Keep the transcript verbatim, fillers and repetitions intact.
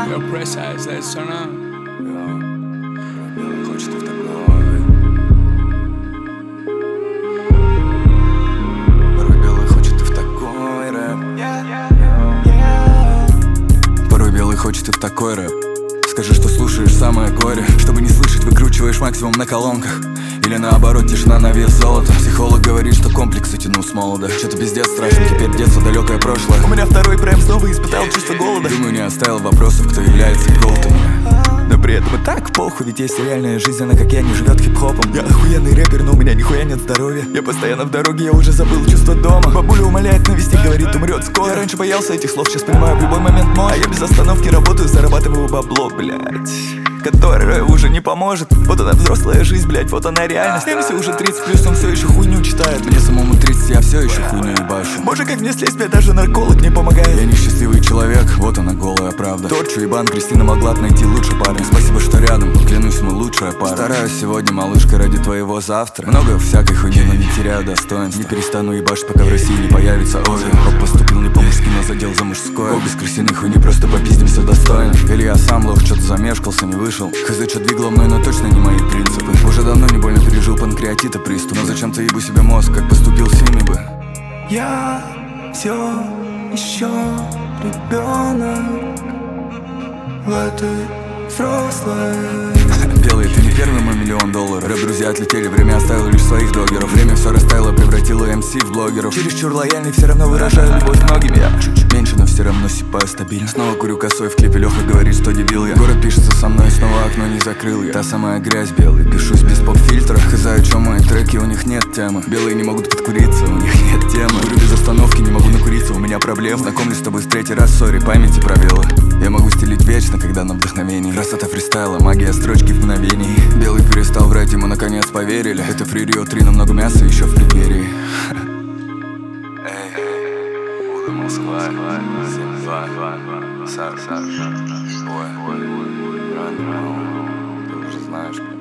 Yo, precise that son up. Белый хочет и в такой. Порой белый хочет и в такой рэп. Порой белый хочет и в такой рэп. Скажи, что слушаешь самое горе. Чтобы не слышать, выкручиваешь максимум на колонках. Или наоборот, тишина на вес золота. Психолог говорит, что комплексы тяну с молода. Что-то пиздец страшно, теперь детство, далекое прошлое. У меня второй прайм, снова испытал чувство голода. Думаю, не оставил вопросов, кто является голтом. Но при этом и так похуй, ведь есть реальная жизнь, она как я, не живет хип-хопом. Я охуенный рэпер, но у меня нихуя нет здоровья. Я постоянно в дороге, я уже забыл чувство дома. Бабуля умоляет навести, говорит, умрет скоро. Я раньше боялся этих слов, сейчас понимаю, в любой момент мой. А я без остановки работаю, зарабатываю бабло, блять, которое уже не поможет. Вот она взрослая жизнь, блять, вот она реальность. Мне все уже тридцать плюс, он все еще хуйню читает. Мне самому тридцать, я все еще хуйню ебашу. Боже, как мне слезть, блять, даже нарколог не помогает. Я несчастливый человек, вот она голая правда. Торчу ебан, Кристина могла найти лучше парня. Спасибо, что рядом, клянусь, мы лучшая пара. Стараюсь сегодня, малышка, ради твоего завтра. Много всякой хуйни, но не теряю достоинства. Не перестану ебашить, пока в России не появится Ози. Рок поступил не по-мужски, но задел за мужское. О, без крысиной хуйни, просто попиздимся достойно. Или я сам лох, что-то замешкался, не вышел. Хз, что двигало мной, но точно не мои принципы. Уже давно не больно пережил панкреатита приступ. Но зачем-то ебу себе мозг, как поступил с ними бы. Я все еще ребенок в этой взрослой. Белый, ты не первый мой миллион долларов. Рэп-друзья отлетели, время оставило лишь своих догеров. Время все растаяло, превратило эм си в блогеров. Чересчур лояльный, все равно выражаю любовь многим. Я чуть-чуть меньше, но все равно сипаю стабильно. Снова курю косой в клипе, Леха говорит, что дебил я. Город пишется со мной, снова окно не закрыл я. Та самая грязь белый, пишусь без поп-фильтра. Хз, о чем мои треки, у них нет темы. Белые не могут подкуриться, у них нет темы. Курю без остановки, не могу накуриться, у меня проблемы. Знакомлюсь с тобой в третий раз, сори, памяти пробелы. Я могу стелить вечно, когда на вдохновении. Красота фристайла, магия строчки в мгновении. Белый перестал врать, ему наконец поверили. Это Free Rio три, но много мяса еще в преддверии. Эй, Уда Москва, семь два, Сар, Сар, Ой, Ой, Ран, Ран, ты уже знаешь,